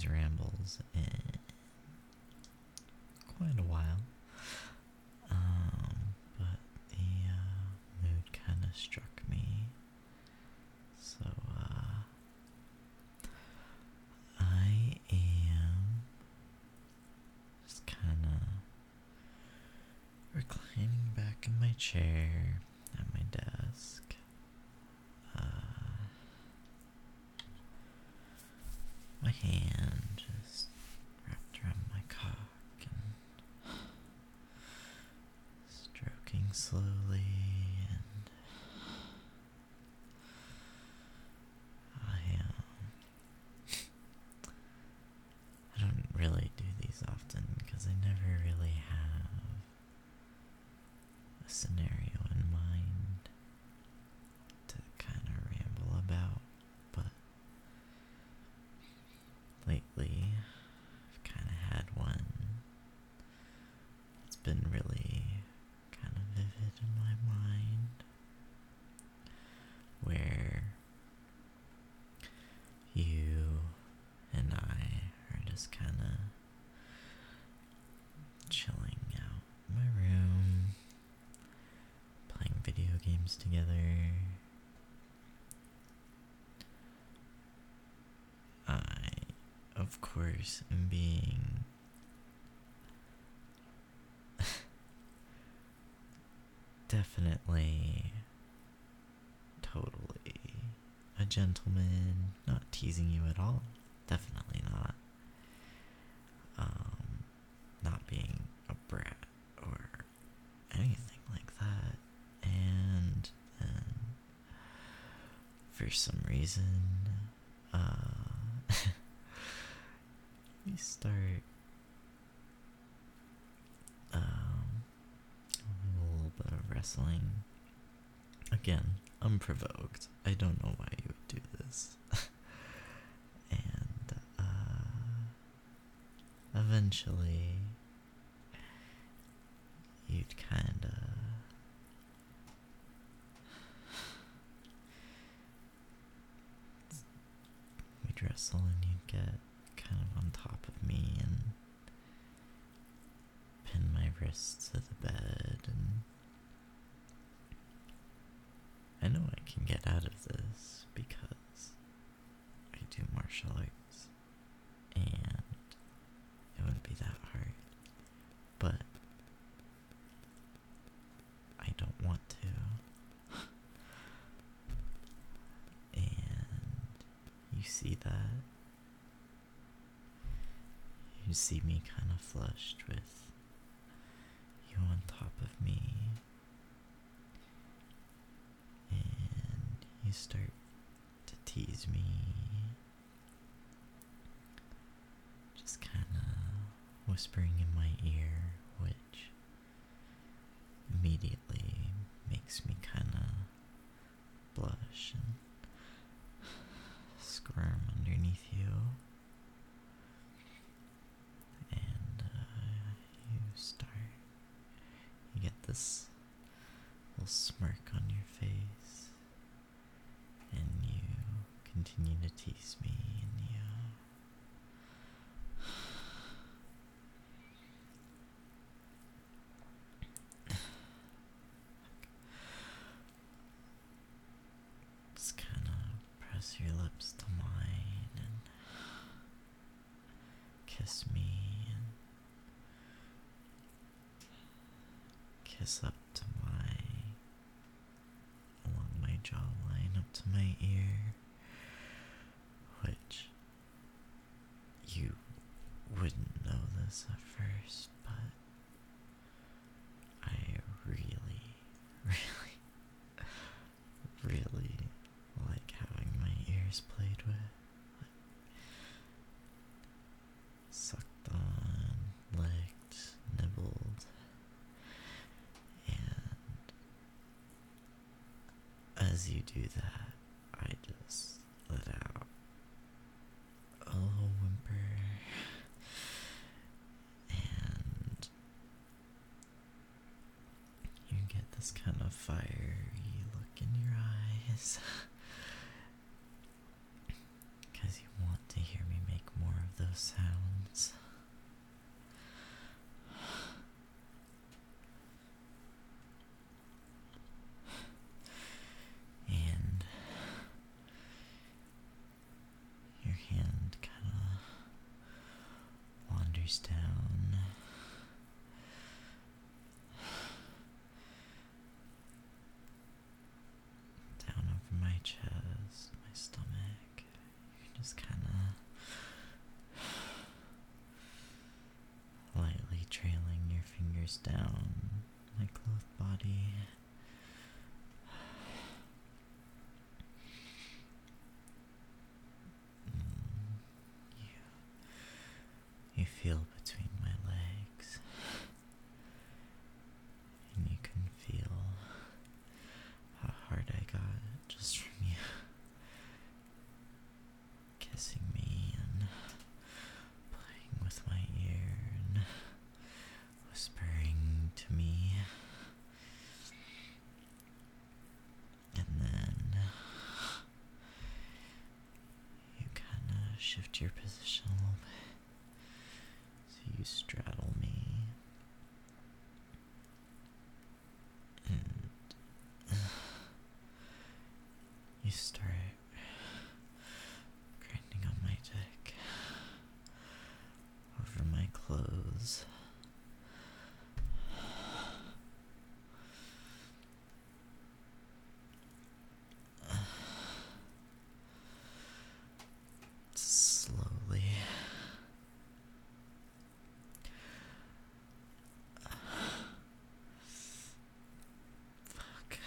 these rambles in quite a while. But the mood kind of struck me. So, I am just kind of reclining back in my chair at my desk. My hand just wrapped around my cock and stroking slowly, and I don't really do these often because I never really have a scenario in mind to kind of ramble about, but lately I've kind of had one. It's been really kind of vivid in my mind, where you and I are just kind of chilling out in my room, playing video games together. I, of course, am being definitely, totally a gentleman, not teasing you at all. Definitely not. Not being a brat or anything like that. And then, for some reason, we start a little bit of wrestling. Again, unprovoked. I don't know why you would do this. And eventually you'd kinda we'd wrestle and you'd get kind of on top of me and pin my wrists to the bed, and I know I can get out of this because I do martial arts and it wouldn't be that hard, but I don't want to. And you see that. You see me kind of flushed with you on top of me, and you start to tease me, just kind of whispering in my ear, which immediately makes me kind of blush and squirm underneath you. And you get this little smirk on your face, and you continue to tease me, and you just kind of press your lips to mine and kiss me and kiss up to along my jawline up to my ear, which you wouldn't know this at first, but I really, really, really like having my ears played with, like, sucked on, licked, nibbled, and as you do that, I just let out a little whimper, and you get this kind of fiery look in your eyes, because you want to hear me make more of those sounds. And your hand kind of wanders down over my chest, my stomach. You're just kind of lightly trailing your fingers down my clothed body. You feel between my legs, and you can feel how hard I got just from you kissing me and playing with my ear and whispering to me. And then you kind of shift your position a little bit. So you straddle me and you start grinding on my dick over my clothes. Slowly. Fuck.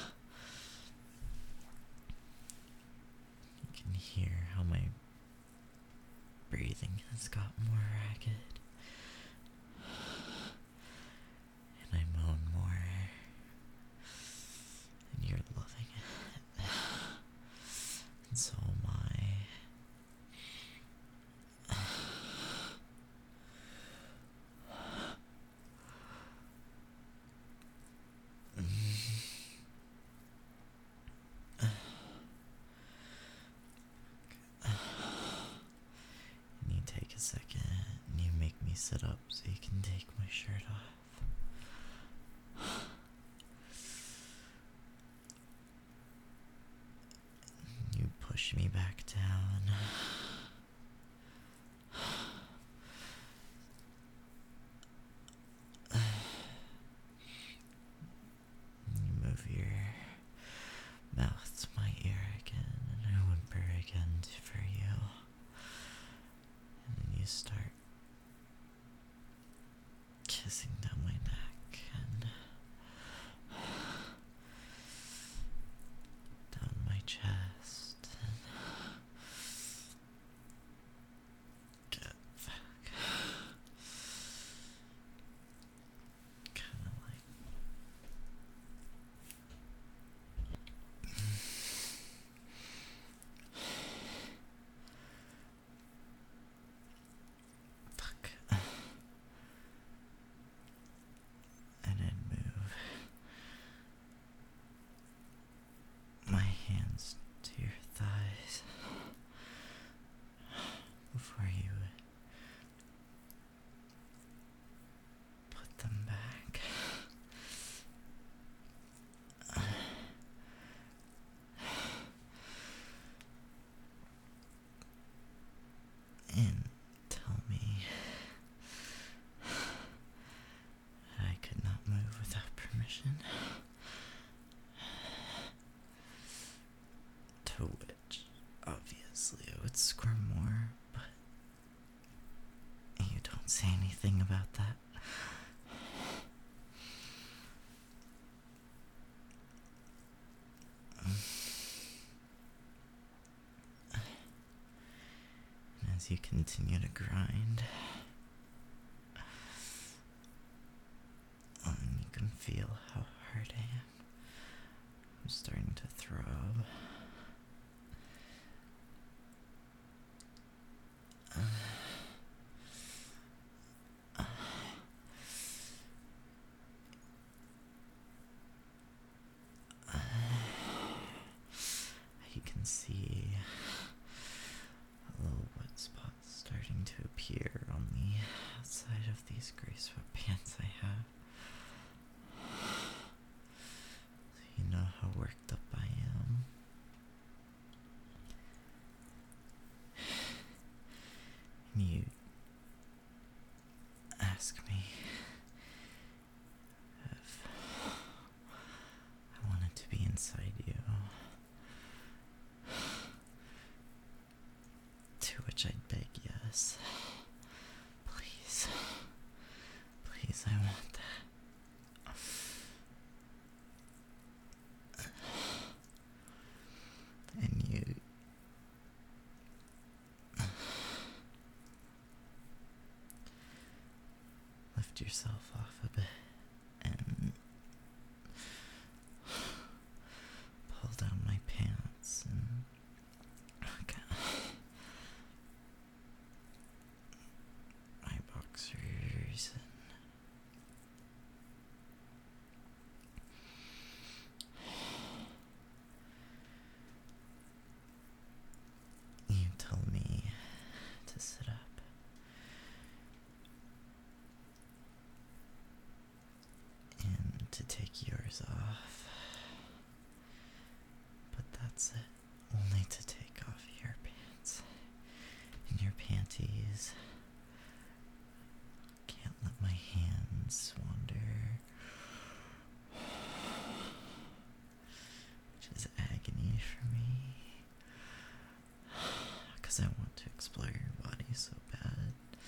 You can hear how my breathing has got more ragged. And I moan more. And you're loving it. And so am I. And you take a second and you make me sit up so you can take my shirt off. You push me back down. You move your mouth to my ear again, and I whimper again for you. And then you start kissing down my neck and down my chest and get back. Kind of like fuck. And I'd move my hands to your thighs before you put them back. And tell me that I could not move without permission. To which, obviously, I would squirm more, but you don't say anything about that. And as you continue to grind, you can feel how hard I am. I'm starting to throb. You can see a little wet spot starting to these gray sweatpants I have. You know how worked up I am. And you ask me if I wanted to be inside you. To which I'd beg yes. Please. Please, I want that. And you lift yourself off a bit and pull down my pants and my boxers and you tell me to sit up. And to take yours off. But that's it. Only to take off your pants and your panties. Can't let my hands wander. Which is agony for me. 'Cause I want to explore your body so bad.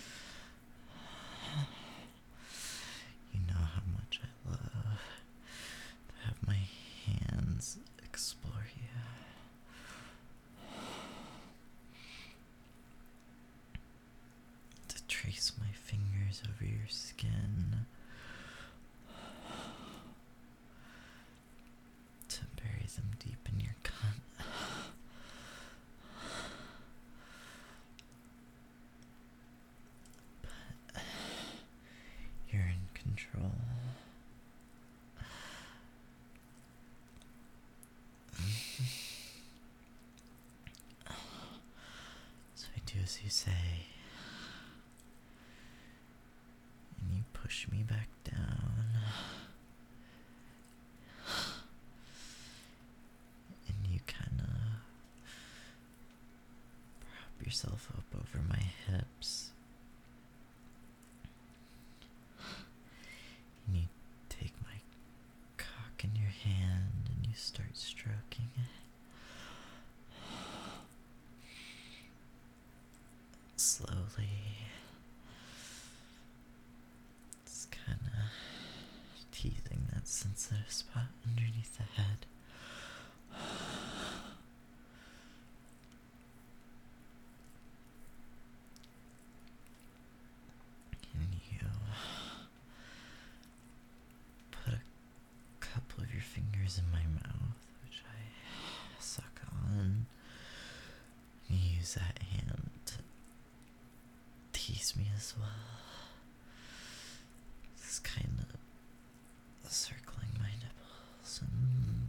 You know how much I love to have my hands explore you. To trace my fingers over your skin. To bury them deep in your cunt. But you're in control. So I do as you say. And you push me back down. And you kinda prop yourself up over my hips. And you take my cock in your hand and you start stroking it. Slowly. Just kinda teasing that sensitive spot underneath the head. And you put a couple of your fingers in my mouth, which I suck on. And you use that hand to tease me as well. Just kind of circling my nipples and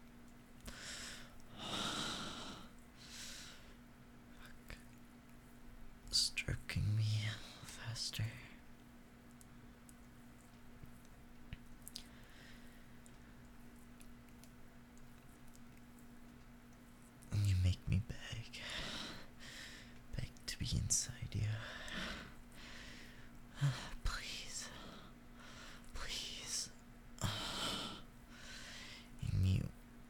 stroking me faster. And you make me beg to be inside you. Please. And you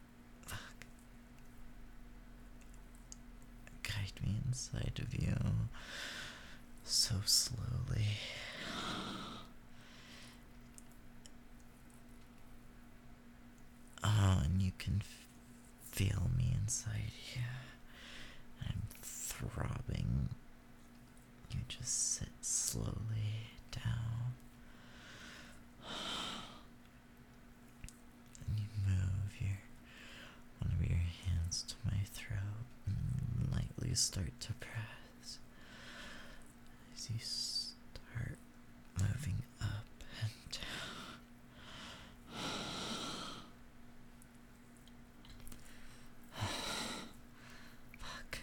guide me inside of you so slowly. Oh, and you can feel me inside you. I'm throbbing. You just sit slowly down. And you move one of your hands to my throat and lightly start to press. As you start moving up and down. Fuck.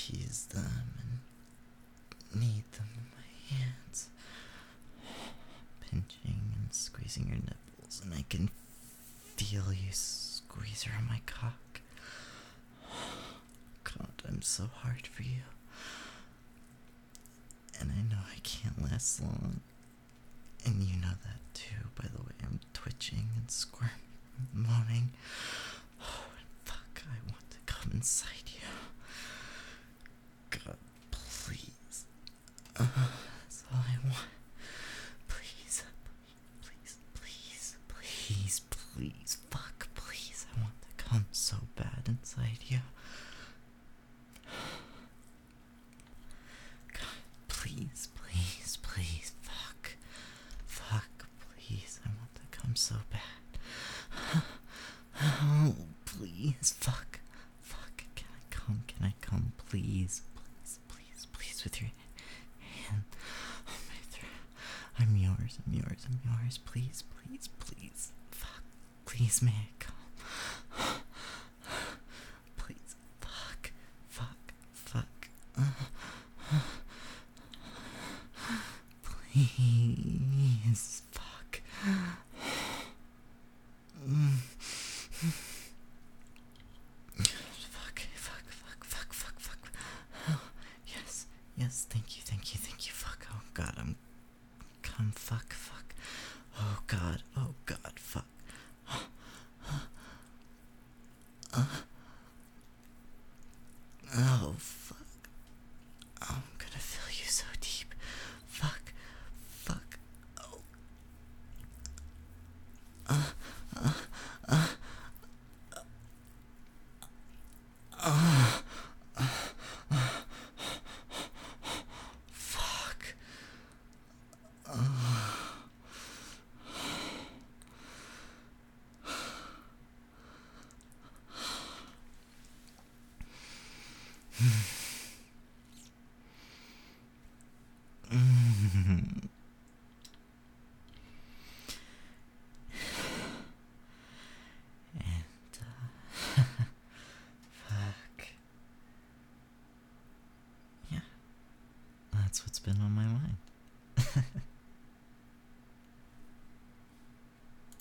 tease them and knead them in my hands, pinching and squeezing your nipples, and I can feel you squeeze around my cock. God, I'm so hard for you. And I know I can't last long. And you know that too, by the way. I'm twitching and squirming, moaning. Oh, and fuck, I want to come inside you. God, please. That's all I want. Please, please, please, please, please, fuck, please. I want to come so bad inside you. God, please, please, please, fuck. Fuck, please. I want to come so bad. Oh, please, fuck. Fuck, can I come? Can I come? Please, please, please, please, with your hand on my throat. I'm yours, I'm yours, I'm yours. Please, please, please. Fuck, please, may I come? Please, fuck, fuck, fuck. Please, fuck. Fuck. Oh, yes, yes, thank you. Fuck, oh god, come, fuck. Oh god, fuck. Oh, fuck. Oh, I'm gonna feel you so deep. Fuck. Oh. Fuck. And, fuck. Yeah, that's what's been on my mind.